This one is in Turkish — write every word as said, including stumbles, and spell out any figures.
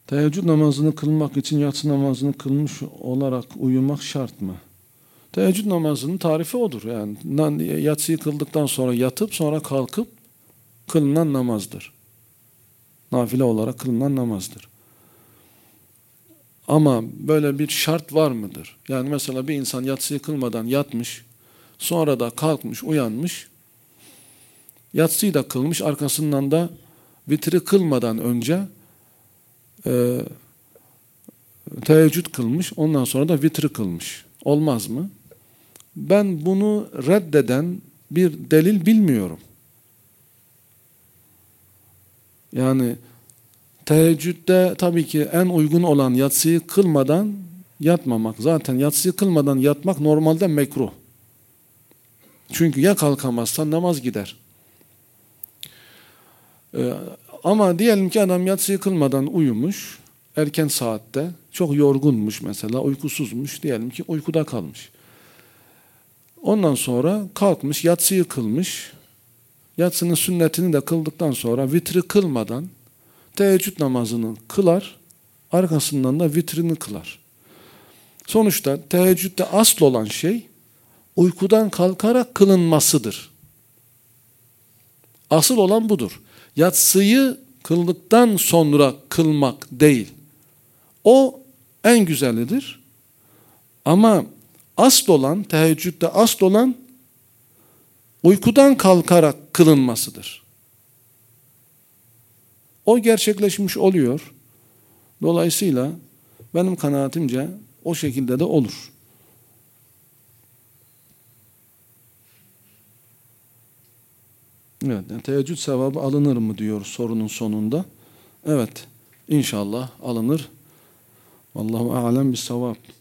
Teheccüd namazını kılmak için yatsı namazını kılmış olarak uyumak şart mı? Teheccüd namazının tarifi odur. Yani yatsıyı kıldıktan sonra yatıp sonra kalkıp kılınan namazdır. Nafile olarak kılınan namazdır. Ama böyle bir şart var mıdır? Yani mesela bir insan yatsıyı kılmadan yatmış, sonra da kalkmış, uyanmış, yatsıyı da kılmış, arkasından da vitri kılmadan önce e, teheccüd kılmış, ondan sonra da vitri kılmış. Olmaz mı? Ben bunu reddeden bir delil bilmiyorum. Yani teheccüde tabii ki en uygun olan yatsıyı kılmadan yatmamak. Zaten yatsıyı kılmadan yatmak normalde mekruh. Çünkü ya kalkamazsan namaz gider. Ee, ama diyelim ki adam yatsıyı kılmadan uyumuş, erken saatte, çok yorgunmuş mesela, uykusuzmuş, diyelim ki uykuda kalmış. Ondan sonra kalkmış, yatsıyı kılmış, yatsının sünnetini de kıldıktan sonra vitri kılmadan teheccüd namazını kılar, arkasından da vitrini kılar. Sonuçta teheccüdde asıl olan şey uykudan kalkarak kılınmasıdır. Asıl olan budur. Yatsıyı kıldıktan sonra kılmak değil. O en güzelidir. Ama asıl olan, teheccüdde asıl olan uykudan kalkarak kılınmasıdır. O gerçekleşmiş oluyor. Dolayısıyla benim kanaatimce o şekilde de olur. Evet, yani teheccüd sevabı alınır mı diyor sorunun sonunda. Evet, inşallah alınır. Vallahu a'lem bis-savab.